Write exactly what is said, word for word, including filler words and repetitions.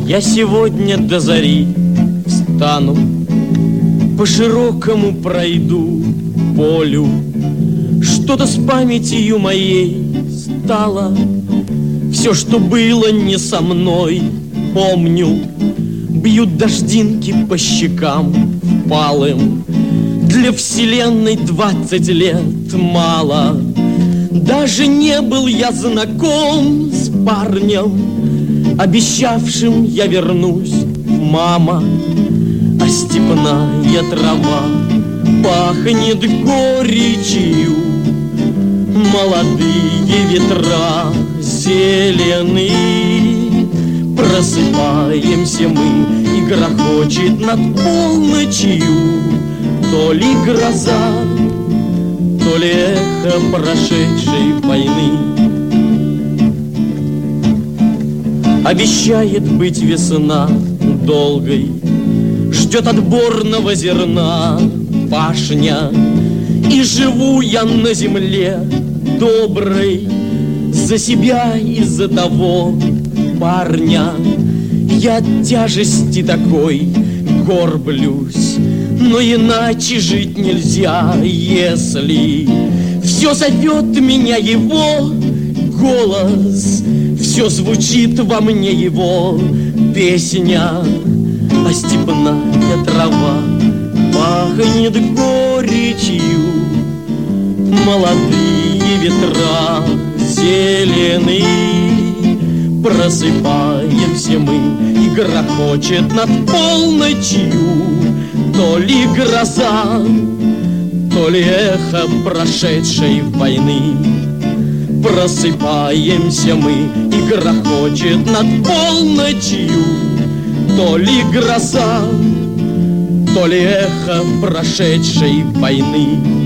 Я сегодня до зари встану, по широкому пройду полю. Что-то с памятью моей стало, все, что было не со мной, помню. Бьют дождинки по щекам впалым. Для вселенной двадцать лет мало. Даже не был я знаком с парнем, обещавшим я вернусь, мама. А степная трава пахнет горечью, молодые ветра зелены. Просыпаемся мы, и грохочет над полночью то ли гроза, то ли эхо прошедшей войны. Обещает быть весна долгой, ждет отборного зерна пашня. И живу я на земле доброй за себя и за того парня. Я от тяжести такой горблюсь, но иначе жить нельзя, если все зовет меня его голос, все звучит во мне его песня. А степная трава пахнет горечью, молодые ветра зелены. Просыпаемся мы, и грохочет над полночью то ли гроза, то ли эхо прошедшей войны. Просыпаемся мы, и грохочет над полночью то ли гроза, то ли эхо прошедшей войны.